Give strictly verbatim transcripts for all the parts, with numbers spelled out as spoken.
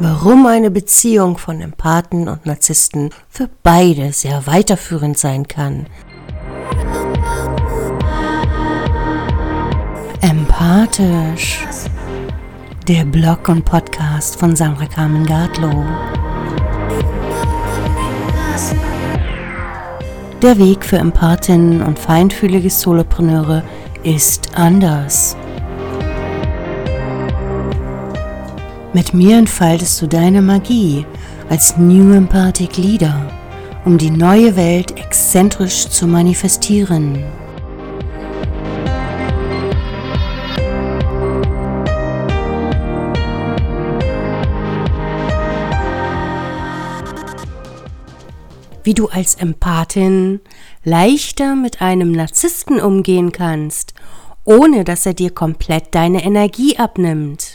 Warum eine Beziehung von Empathen und Narzissten für beide sehr weiterführend sein kann. Empathisch. Der Blog und Podcast von Sandra Carmen Gartlow. Der Weg für Empathinnen und feinfühlige Solopreneure ist anders. Mit mir entfaltest du deine Magie als New Empathic Leader, um die neue Welt exzentrisch zu manifestieren. Wie du als Empathin leichter mit einem Narzissten umgehen kannst, ohne dass er dir komplett deine Energie abnimmt.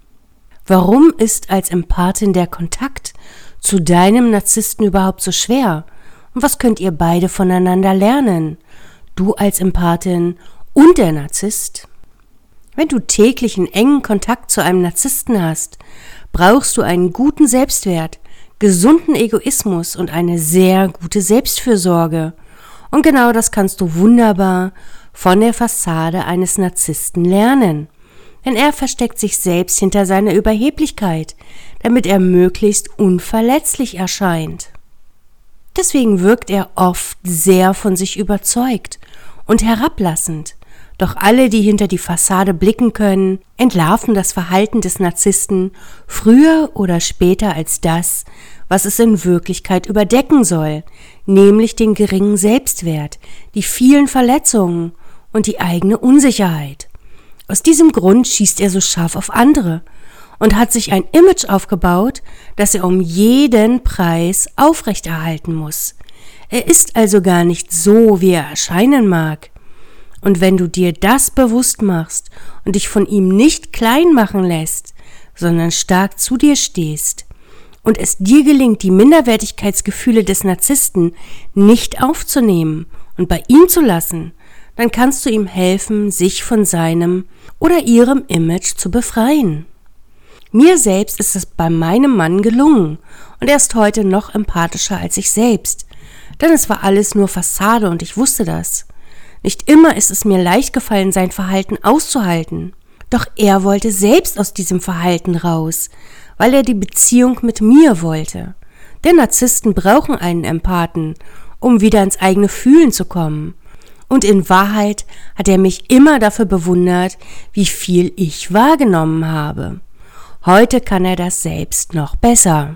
Warum ist als Empathin der Kontakt zu deinem Narzissten überhaupt so schwer? Und was könnt ihr beide voneinander lernen? Du als Empathin und der Narzisst? Wenn du täglich einen engen Kontakt zu einem Narzissten hast, brauchst du einen guten Selbstwert, gesunden Egoismus und eine sehr gute Selbstfürsorge. Und genau das kannst du wunderbar von der Fassade eines Narzissten lernen. Denn er versteckt sich selbst hinter seiner Überheblichkeit, damit er möglichst unverletzlich erscheint. Deswegen wirkt er oft sehr von sich überzeugt und herablassend. Doch alle, die hinter die Fassade blicken können, entlarven das Verhalten des Narzissten früher oder später als das, was es in Wirklichkeit überdecken soll, nämlich den geringen Selbstwert, die vielen Verletzungen und die eigene Unsicherheit. Aus diesem Grund schießt er so scharf auf andere und hat sich ein Image aufgebaut, das er um jeden Preis aufrechterhalten muss. Er ist also gar nicht so, wie er erscheinen mag. Und wenn du dir das bewusst machst und dich von ihm nicht klein machen lässt, sondern stark zu dir stehst und es dir gelingt, die Minderwertigkeitsgefühle des Narzissten nicht aufzunehmen und bei ihm zu lassen, dann kannst du ihm helfen, sich von seinem oder ihrem Image zu befreien. Mir selbst ist es bei meinem Mann gelungen und er ist heute noch empathischer als ich selbst, denn es war alles nur Fassade und ich wusste das. Nicht immer ist es mir leicht gefallen, sein Verhalten auszuhalten, doch er wollte selbst aus diesem Verhalten raus, weil er die Beziehung mit mir wollte. Denn Narzissten brauchen einen Empathen, um wieder ins eigene Fühlen zu kommen. Und in Wahrheit hat er mich immer dafür bewundert, wie viel ich wahrgenommen habe. Heute kann er das selbst noch besser.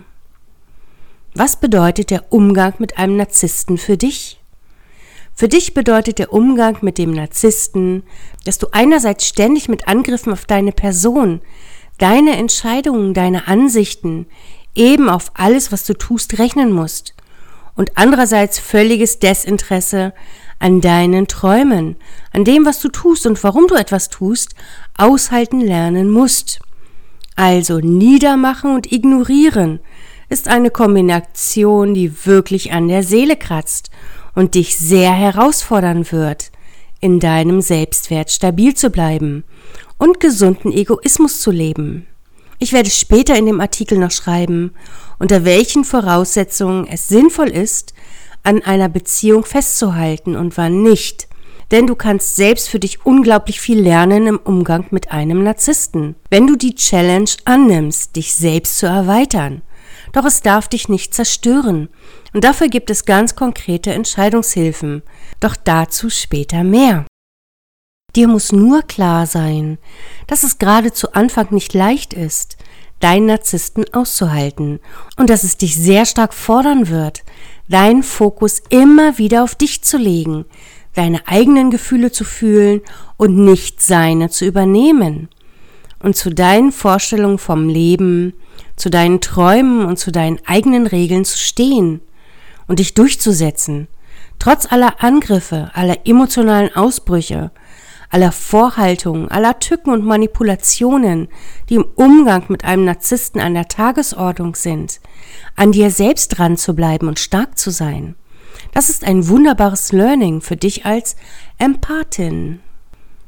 Was bedeutet der Umgang mit einem Narzissten für dich? Für dich bedeutet der Umgang mit dem Narzissten, dass du einerseits ständig mit Angriffen auf deine Person, deine Entscheidungen, deine Ansichten, eben auf alles, was du tust, rechnen musst. Und andererseits völliges Desinteresse an deinen Träumen, an dem, was du tust und warum du etwas tust, aushalten lernen musst. Also niedermachen und ignorieren ist eine Kombination, die wirklich an der Seele kratzt und dich sehr herausfordern wird, in deinem Selbstwert stabil zu bleiben und gesunden Egoismus zu leben. Ich werde später in dem Artikel noch schreiben, unter welchen Voraussetzungen es sinnvoll ist, an einer Beziehung festzuhalten und wann nicht. Denn du kannst selbst für dich unglaublich viel lernen im Umgang mit einem Narzissten, wenn du die Challenge annimmst, dich selbst zu erweitern. Doch es darf dich nicht zerstören. Und dafür gibt es ganz konkrete Entscheidungshilfen. Doch dazu später mehr. Dir muss nur klar sein, dass es gerade zu Anfang nicht leicht ist, deinen Narzissten auszuhalten und dass es dich sehr stark fordern wird, deinen Fokus immer wieder auf dich zu legen, deine eigenen Gefühle zu fühlen und nicht seine zu übernehmen. Und zu deinen Vorstellungen vom Leben, zu deinen Träumen und zu deinen eigenen Regeln zu stehen und dich durchzusetzen, trotz aller Angriffe, aller emotionalen Ausbrüche, aller Vorhaltungen, aller Tücken und Manipulationen, die im Umgang mit einem Narzissten an der Tagesordnung sind, an dir selbst dran zu bleiben und stark zu sein. Das ist ein wunderbares Learning für dich als Empathin.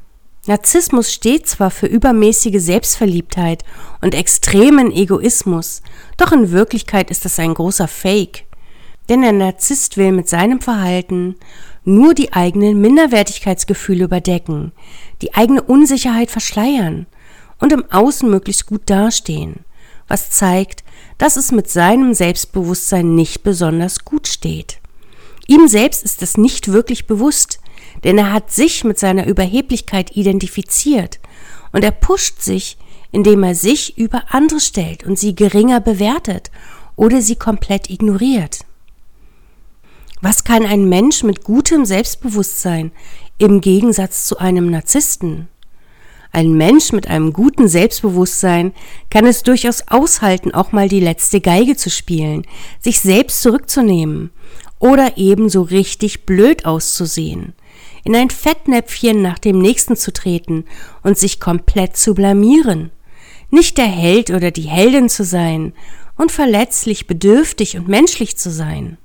Narzissmus steht zwar für übermäßige Selbstverliebtheit und extremen Egoismus, doch in Wirklichkeit ist das ein großer Fake. Denn der Narzisst will mit seinem Verhalten nur die eigenen Minderwertigkeitsgefühle überdecken, die eigene Unsicherheit verschleiern und im Außen möglichst gut dastehen, was zeigt, dass es mit seinem Selbstbewusstsein nicht besonders gut steht. Ihm selbst ist es nicht wirklich bewusst, denn er hat sich mit seiner Überheblichkeit identifiziert und er pusht sich, indem er sich über andere stellt und sie geringer bewertet oder sie komplett ignoriert. Was kann ein Mensch mit gutem Selbstbewusstsein im Gegensatz zu einem Narzissten? Ein Mensch mit einem guten Selbstbewusstsein kann es durchaus aushalten, auch mal die letzte Geige zu spielen, sich selbst zurückzunehmen oder eben so richtig blöd auszusehen, in ein Fettnäpfchen nach dem nächsten zu treten und sich komplett zu blamieren, nicht der Held oder die Heldin zu sein und verletzlich, bedürftig und menschlich zu sein.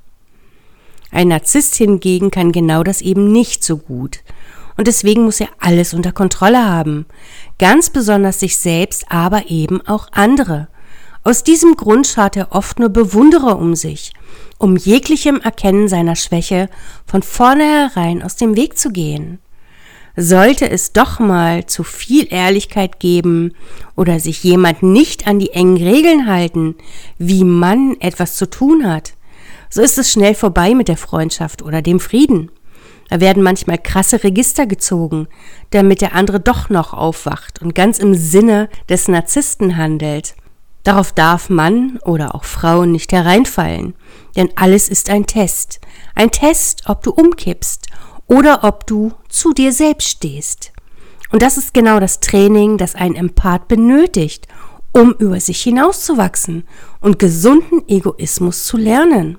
Ein Narzisst hingegen kann genau das eben nicht so gut. Und deswegen muss er alles unter Kontrolle haben. Ganz besonders sich selbst, aber eben auch andere. Aus diesem Grund schaut er oft nur Bewunderer um sich, um jeglichem Erkennen seiner Schwäche von vornherein aus dem Weg zu gehen. Sollte es doch mal zu viel Ehrlichkeit geben oder sich jemand nicht an die engen Regeln halten, wie man etwas zu tun hat, so ist es schnell vorbei mit der Freundschaft oder dem Frieden. Da werden manchmal krasse Register gezogen, damit der andere doch noch aufwacht und ganz im Sinne des Narzissten handelt. Darauf darf Mann oder auch Frau nicht hereinfallen, denn alles ist ein Test. Ein Test, ob du umkippst oder ob du zu dir selbst stehst. Und das ist genau das Training, das ein Empath benötigt, um über sich hinauszuwachsen und gesunden Egoismus zu lernen.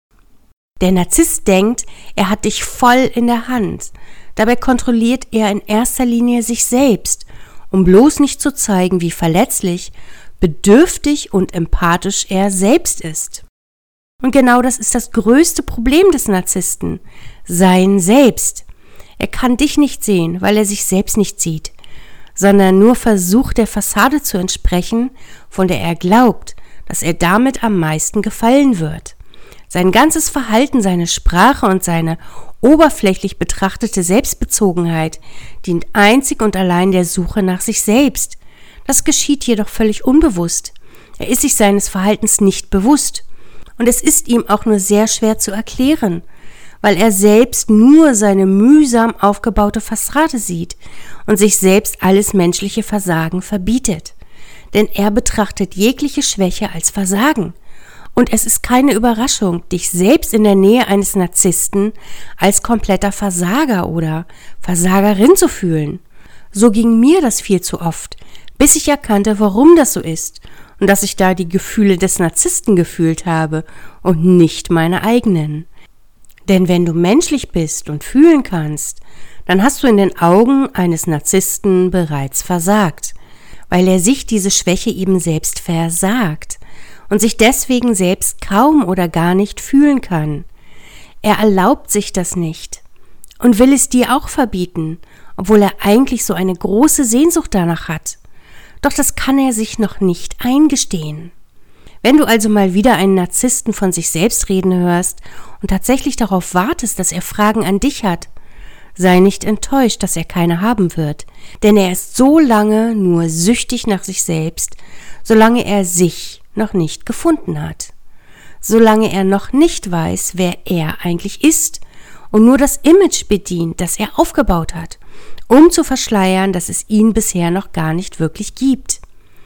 Der Narzisst denkt, er hat dich voll in der Hand. Dabei kontrolliert er in erster Linie sich selbst, um bloß nicht zu zeigen, wie verletzlich, bedürftig und empathisch er selbst ist. Und genau das ist das größte Problem des Narzissten, sein Selbst. Er kann dich nicht sehen, weil er sich selbst nicht sieht, sondern nur versucht, der Fassade zu entsprechen, von der er glaubt, dass er damit am meisten gefallen wird. Sein ganzes Verhalten, seine Sprache und seine oberflächlich betrachtete Selbstbezogenheit dient einzig und allein der Suche nach sich selbst. Das geschieht jedoch völlig unbewusst. Er ist sich seines Verhaltens nicht bewusst. Und es ist ihm auch nur sehr schwer zu erklären, weil er selbst nur seine mühsam aufgebaute Fassade sieht und sich selbst alles menschliche Versagen verbietet. Denn er betrachtet jegliche Schwäche als Versagen. Und es ist keine Überraschung, dich selbst in der Nähe eines Narzissten als kompletter Versager oder Versagerin zu fühlen. So ging mir das viel zu oft, bis ich erkannte, warum das so ist und dass ich da die Gefühle des Narzissten gefühlt habe und nicht meine eigenen. Denn wenn du menschlich bist und fühlen kannst, dann hast du in den Augen eines Narzissten bereits versagt, weil er sich diese Schwäche eben selbst versagt und sich deswegen selbst kaum oder gar nicht fühlen kann. Er erlaubt sich das nicht und will es dir auch verbieten, obwohl er eigentlich so eine große Sehnsucht danach hat. Doch das kann er sich noch nicht eingestehen. Wenn du also mal wieder einen Narzissten von sich selbst reden hörst und tatsächlich darauf wartest, dass er Fragen an dich hat, sei nicht enttäuscht, dass er keine haben wird, denn er ist so lange nur süchtig nach sich selbst, solange er sich noch nicht gefunden hat, solange er noch nicht weiß, wer er eigentlich ist und nur das Image bedient, das er aufgebaut hat, um zu verschleiern, dass es ihn bisher noch gar nicht wirklich gibt.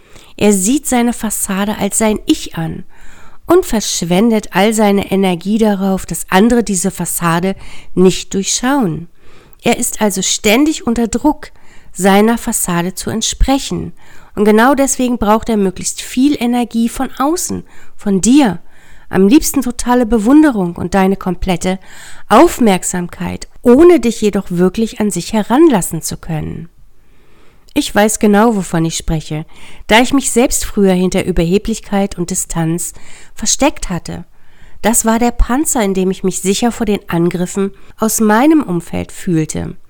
Er sieht seine Fassade als sein Ich an und verschwendet all seine Energie darauf, dass andere diese Fassade nicht durchschauen. Er ist also ständig unter Druck, seiner Fassade zu entsprechen. Und genau deswegen braucht er möglichst viel Energie von außen, von dir. Am liebsten totale Bewunderung und deine komplette Aufmerksamkeit, ohne dich jedoch wirklich an sich heranlassen zu können. Ich weiß genau, wovon ich spreche, da ich mich selbst früher hinter Überheblichkeit und Distanz versteckt hatte. Das war der Panzer, in dem ich mich sicher vor den Angriffen aus meinem Umfeld fühlte.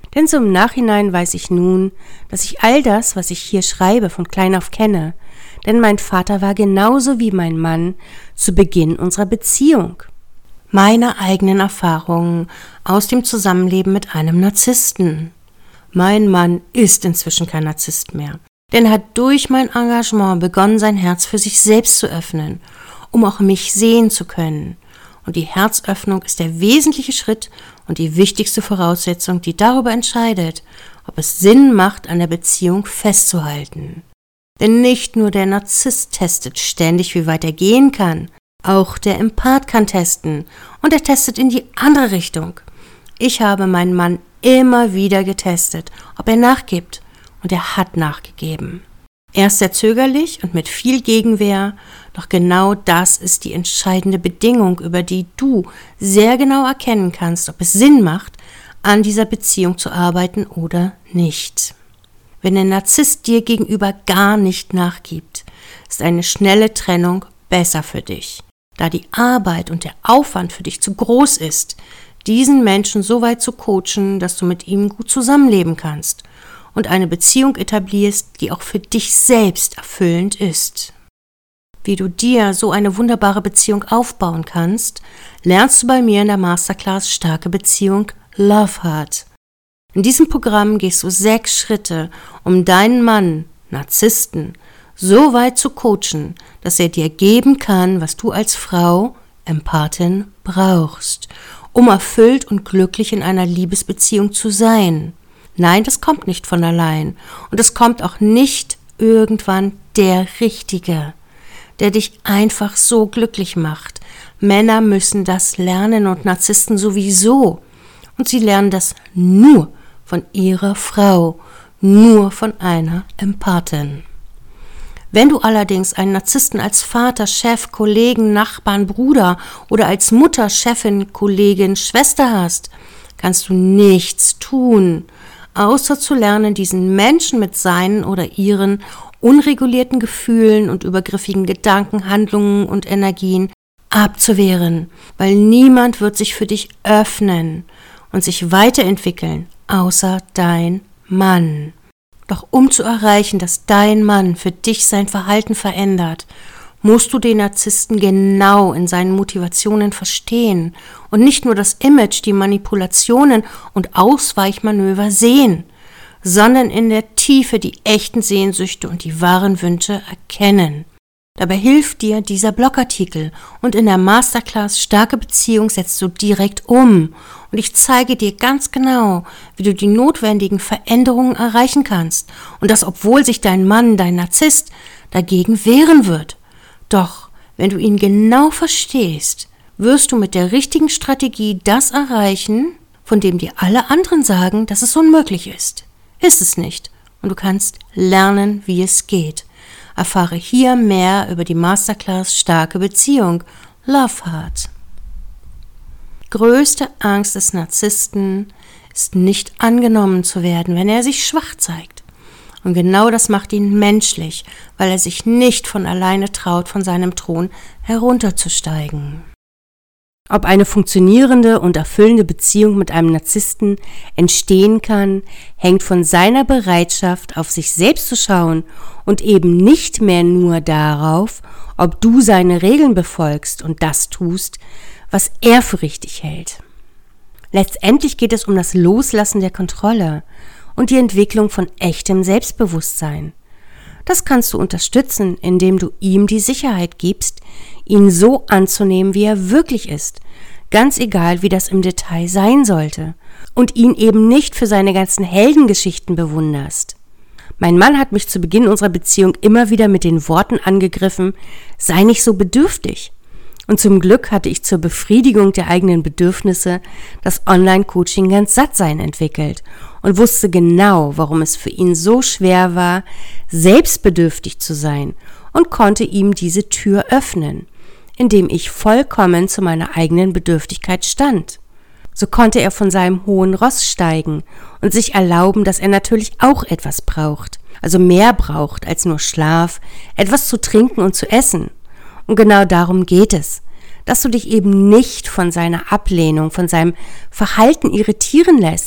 Denn so im Nachhinein weiß ich nun, dass ich all das, was ich hier schreibe, von klein auf kenne. Denn mein Vater war genauso wie mein Mann zu Beginn unserer Beziehung. Meine eigenen Erfahrungen aus dem Zusammenleben mit einem Narzissten. Mein Mann ist inzwischen kein Narzisst mehr, denn er hat durch mein Engagement begonnen, sein Herz für sich selbst zu öffnen, um auch mich sehen zu können. Und die Herzöffnung ist der wesentliche Schritt und die wichtigste Voraussetzung, die darüber entscheidet, ob es Sinn macht, an der Beziehung festzuhalten. Denn nicht nur der Narzisst testet ständig, wie weit er gehen kann, auch der Empath kann testen und er testet in die andere Richtung. Ich habe meinen Mann immer wieder getestet, ob er nachgibt, und er hat nachgegeben. Erst sehr zögerlich und mit viel Gegenwehr, doch genau das ist die entscheidende Bedingung, über die du sehr genau erkennen kannst, ob es Sinn macht, an dieser Beziehung zu arbeiten oder nicht. Wenn der Narzisst dir gegenüber gar nicht nachgibt, ist eine schnelle Trennung besser für dich, da die Arbeit und der Aufwand für dich zu groß ist, diesen Menschen so weit zu coachen, dass du mit ihm gut zusammenleben kannst und eine Beziehung etablierst, die auch für dich selbst erfüllend ist. Wie du dir so eine wunderbare Beziehung aufbauen kannst, lernst du bei mir in der Masterclass Starke Beziehung Love Heart. In diesem Programm gehst du sechs Schritte, um deinen Mann, Narzissten, so weit zu coachen, dass er dir geben kann, was du als Frau, Empathin, brauchst, um erfüllt und glücklich in einer Liebesbeziehung zu sein. Nein, das kommt nicht von allein und es kommt auch nicht irgendwann der Richtige, der dich einfach so glücklich macht. Männer müssen das lernen und Narzissten sowieso. Und sie lernen das nur von ihrer Frau, nur von einer Empathin. Wenn du allerdings einen Narzissten als Vater, Chef, Kollegen, Nachbarn, Bruder oder als Mutter, Chefin, Kollegin, Schwester hast, kannst du nichts tun, außer zu lernen, diesen Menschen mit seinen oder ihren unregulierten Gefühlen und übergriffigen Gedanken, Handlungen und Energien abzuwehren, weil niemand wird sich für dich öffnen und sich weiterentwickeln, außer dein Mann. Doch um zu erreichen, dass dein Mann für dich sein Verhalten verändert, musst du den Narzissten genau in seinen Motivationen verstehen und nicht nur das Image, die Manipulationen und Ausweichmanöver sehen, sondern in der Tiefe die echten Sehnsüchte und die wahren Wünsche erkennen. Dabei hilft dir dieser Blogartikel und in der Masterclass Starke Beziehung setzt du direkt um und ich zeige dir ganz genau, wie du die notwendigen Veränderungen erreichen kannst und das, obwohl sich dein Mann, dein Narzisst, dagegen wehren wird. Doch, wenn du ihn genau verstehst, wirst du mit der richtigen Strategie das erreichen, von dem dir alle anderen sagen, dass es unmöglich ist. Ist es nicht und du kannst lernen, wie es geht. Erfahre hier mehr über die Masterclass Starke Beziehung, Love Heart. Größte Angst des Narzissten ist nicht angenommen zu werden, wenn er sich schwach zeigt. Und genau das macht ihn menschlich, weil er sich nicht von alleine traut, von seinem Thron herunterzusteigen. Ob eine funktionierende und erfüllende Beziehung mit einem Narzissten entstehen kann, hängt von seiner Bereitschaft, auf sich selbst zu schauen und eben nicht mehr nur darauf, ob du seine Regeln befolgst und das tust, was er für richtig hält. Letztendlich geht es um das Loslassen der Kontrolle und die Entwicklung von echtem Selbstbewusstsein. Das kannst du unterstützen, indem du ihm die Sicherheit gibst, ihn so anzunehmen, wie er wirklich ist, ganz egal, wie das im Detail sein sollte, und ihn eben nicht für seine ganzen Heldengeschichten bewunderst. Mein Mann hat mich zu Beginn unserer Beziehung immer wieder mit den Worten angegriffen, sei nicht so bedürftig. Und zum Glück hatte ich zur Befriedigung der eigenen Bedürfnisse das Online-Coaching ganz satt sein entwickelt und wusste genau, warum es für ihn so schwer war, selbstbedürftig zu sein und konnte ihm diese Tür öffnen, indem ich vollkommen zu meiner eigenen Bedürftigkeit stand. So konnte er von seinem hohen Ross steigen und sich erlauben, dass er natürlich auch etwas braucht, also mehr braucht als nur Schlaf, etwas zu trinken und zu essen. Und genau darum geht es, dass du dich eben nicht von seiner Ablehnung, von seinem Verhalten irritieren lässt,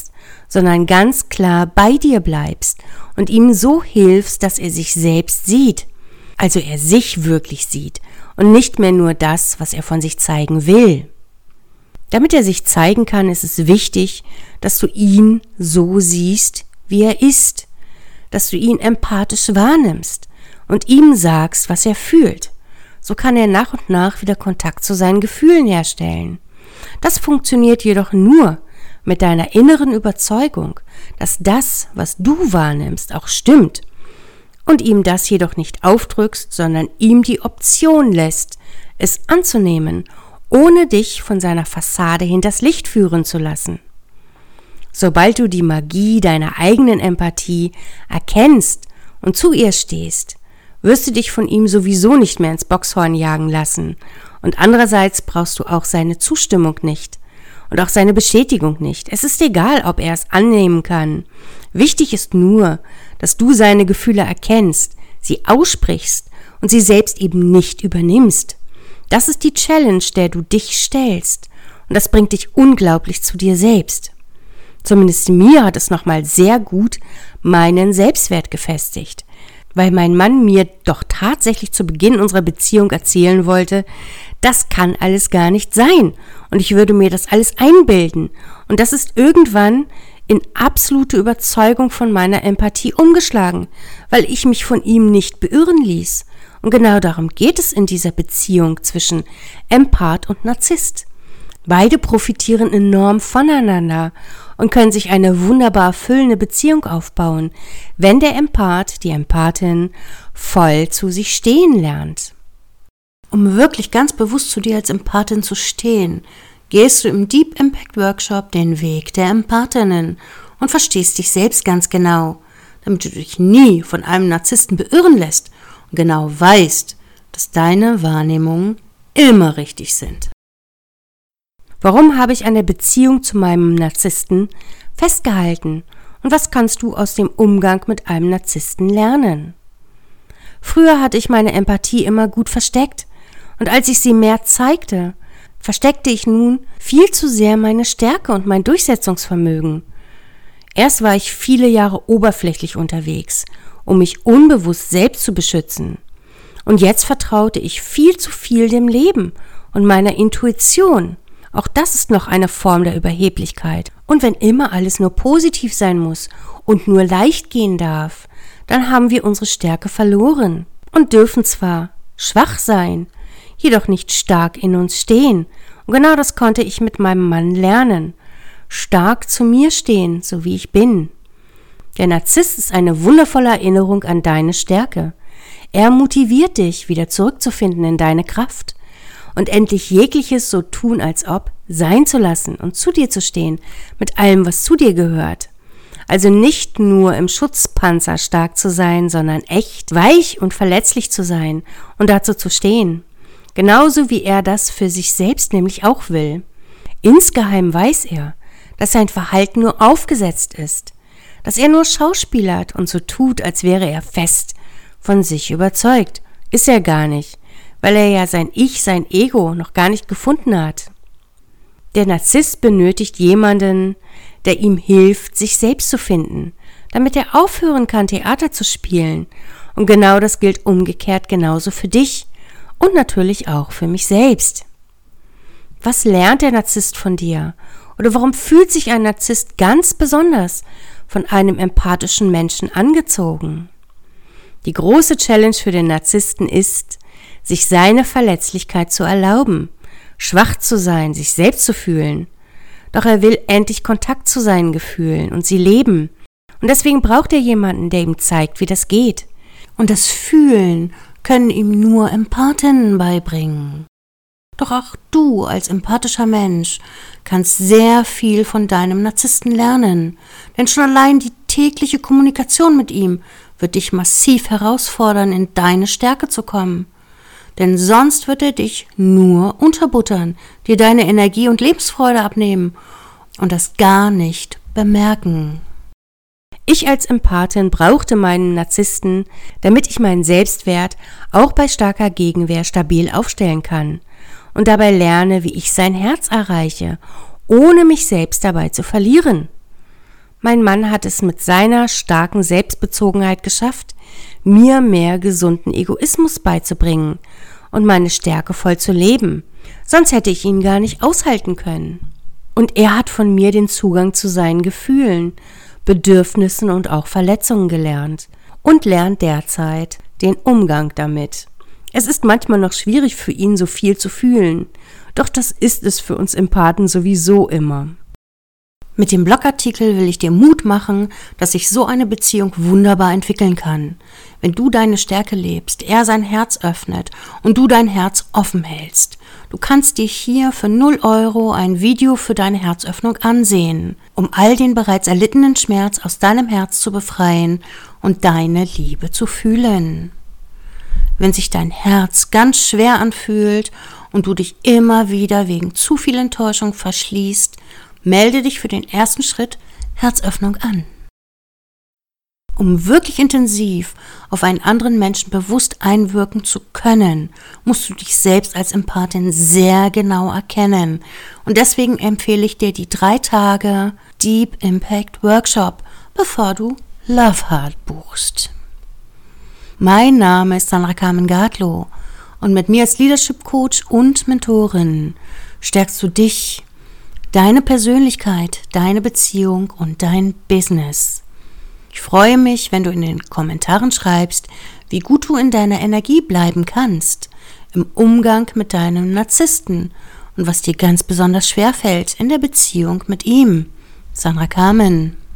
sondern ganz klar bei dir bleibst und ihm so hilfst, dass er sich selbst sieht, also er sich wirklich sieht und nicht mehr nur das, was er von sich zeigen will. Damit er sich zeigen kann, ist es wichtig, dass du ihn so siehst, wie er ist, dass du ihn empathisch wahrnimmst und ihm sagst, was er fühlt. So kann er nach und nach wieder Kontakt zu seinen Gefühlen herstellen. Das funktioniert jedoch nur mit deiner inneren Überzeugung, dass das, was du wahrnimmst, auch stimmt und ihm das jedoch nicht aufdrückst, sondern ihm die Option lässt, es anzunehmen, ohne dich von seiner Fassade hinters Licht führen zu lassen. Sobald du die Magie deiner eigenen Empathie erkennst und zu ihr stehst, wirst du dich von ihm sowieso nicht mehr ins Boxhorn jagen lassen und andererseits brauchst du auch seine Zustimmung nicht und auch seine Bestätigung nicht. Es ist egal, ob er es annehmen kann. Wichtig ist nur, dass du seine Gefühle erkennst, sie aussprichst und sie selbst eben nicht übernimmst. Das ist die Challenge, der du dich stellst und das bringt dich unglaublich zu dir selbst. Zumindest mir hat es nochmal sehr gut meinen Selbstwert gefestigt, weil mein Mann mir doch tatsächlich zu Beginn unserer Beziehung erzählen wollte, das kann alles gar nicht sein und ich würde mir das alles einbilden. Und das ist irgendwann in absolute Überzeugung von meiner Empathie umgeschlagen, weil ich mich von ihm nicht beirren ließ. Und genau darum geht es in dieser Beziehung zwischen Empath und Narzisst. Beide profitieren enorm voneinander und können sich eine wunderbar erfüllende Beziehung aufbauen, wenn der Empath, die Empathin, voll zu sich stehen lernt. Um wirklich ganz bewusst zu dir als Empathin zu stehen, gehst du im Deep Impact Workshop den Weg der Empathinnen und verstehst dich selbst ganz genau, damit du dich nie von einem Narzissten beirren lässt und genau weißt, dass deine Wahrnehmungen immer richtig sind. Warum habe ich an der Beziehung zu meinem Narzissten festgehalten und was kannst du aus dem Umgang mit einem Narzissten lernen? Früher hatte ich meine Empathie immer gut versteckt und als ich sie mehr zeigte, versteckte ich nun viel zu sehr meine Stärke und mein Durchsetzungsvermögen. Erst war ich viele Jahre oberflächlich unterwegs, um mich unbewusst selbst zu beschützen. Und jetzt vertraute ich viel zu viel dem Leben und meiner Intuition. Auch das ist noch eine Form der Überheblichkeit. Und wenn immer alles nur positiv sein muss und nur leicht gehen darf, dann haben wir unsere Stärke verloren und dürfen zwar schwach sein, jedoch nicht stark in uns stehen. Und genau das konnte ich mit meinem Mann lernen. Stark zu mir stehen, so wie ich bin. Der Narzisst ist eine wundervolle Erinnerung an deine Stärke. Er motiviert dich, wieder zurückzufinden in deine Kraft und endlich jegliches so tun, als ob, sein zu lassen und zu dir zu stehen, mit allem, was zu dir gehört. Also nicht nur im Schutzpanzer stark zu sein, sondern echt, weich und verletzlich zu sein und dazu zu stehen. Genauso wie er das für sich selbst nämlich auch will. Insgeheim weiß er, dass sein Verhalten nur aufgesetzt ist, dass er nur schauspielert und so tut, als wäre er fest von sich überzeugt. Ist er gar nicht, weil er ja sein Ich, sein Ego noch gar nicht gefunden hat. Der Narzisst benötigt jemanden, der ihm hilft, sich selbst zu finden, damit er aufhören kann, Theater zu spielen. Und genau das gilt umgekehrt genauso für dich und natürlich auch für mich selbst. Was lernt der Narzisst von dir? Oder warum fühlt sich ein Narzisst ganz besonders von einem empathischen Menschen angezogen? Die große Challenge für den Narzissten ist, sich seine Verletzlichkeit zu erlauben, schwach zu sein, sich selbst zu fühlen. Doch er will endlich Kontakt zu seinen Gefühlen und sie leben. Und deswegen braucht er jemanden, der ihm zeigt, wie das geht. Und das Fühlen können ihm nur Empathinnen beibringen. Doch auch du als empathischer Mensch kannst sehr viel von deinem Narzissten lernen. Denn schon allein die tägliche Kommunikation mit ihm wird dich massiv herausfordern, in deine Stärke zu kommen. Denn sonst wird er dich nur unterbuttern, dir deine Energie und Lebensfreude abnehmen und das gar nicht bemerken. Ich als Empathin brauchte meinen Narzissten, damit ich meinen Selbstwert auch bei starker Gegenwehr stabil aufstellen kann und dabei lerne, wie ich sein Herz erreiche, ohne mich selbst dabei zu verlieren. Mein Mann hat es mit seiner starken Selbstbezogenheit geschafft, mir mehr gesunden Egoismus beizubringen und meine Stärke voll zu leben. Sonst hätte ich ihn gar nicht aushalten können. Und er hat von mir den Zugang zu seinen Gefühlen, Bedürfnissen und auch Verletzungen gelernt und lernt derzeit den Umgang damit. Es ist manchmal noch schwierig für ihn, so viel zu fühlen, doch das ist es für uns Empathen sowieso immer. Mit dem Blogartikel will ich dir Mut machen, dass sich so eine Beziehung wunderbar entwickeln kann. Wenn du deine Stärke lebst, er sein Herz öffnet und du dein Herz offen hältst. Du kannst dir hier für null Euro ein Video für deine Herzöffnung ansehen, um all den bereits erlittenen Schmerz aus deinem Herz zu befreien und deine Liebe zu fühlen. Wenn sich dein Herz ganz schwer anfühlt und du dich immer wieder wegen zu viel Enttäuschung verschließt, melde dich für den ersten Schritt Herzöffnung an. Um wirklich intensiv auf einen anderen Menschen bewusst einwirken zu können, musst du dich selbst als Empathin sehr genau erkennen. Und deswegen empfehle ich dir die drei Tage Deep Impact Workshop, bevor du Love Heart buchst. Mein Name ist Sandra Carmen Gartlow und mit mir als Leadership Coach und Mentorin stärkst du dich, deine Persönlichkeit, deine Beziehung und dein Business. Ich freue mich, wenn du in den Kommentaren schreibst, wie gut du in deiner Energie bleiben kannst, im Umgang mit deinem Narzissten und was dir ganz besonders schwer fällt in der Beziehung mit ihm. Sandra Carmen.